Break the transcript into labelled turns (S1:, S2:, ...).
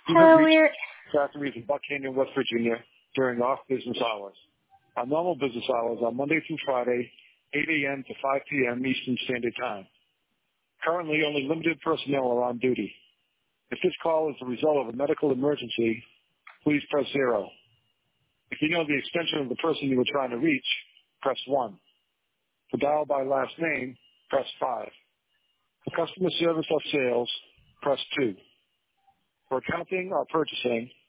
S1: You have
S2: Hello,
S1: reached
S2: we're
S1: factories in Buck Canyon, West Virginia during off-business hours. Our normal business hours are Monday through Friday, 8 a.m. to 5 p.m. Eastern Standard Time. Currently, only limited personnel are on duty. If this call is the result of a medical emergency, please press 0. If you know the extension of the person you were trying to reach, press 1. To dial by last name, press 5. For customer service or sales, press 2. For accounting or purchasing,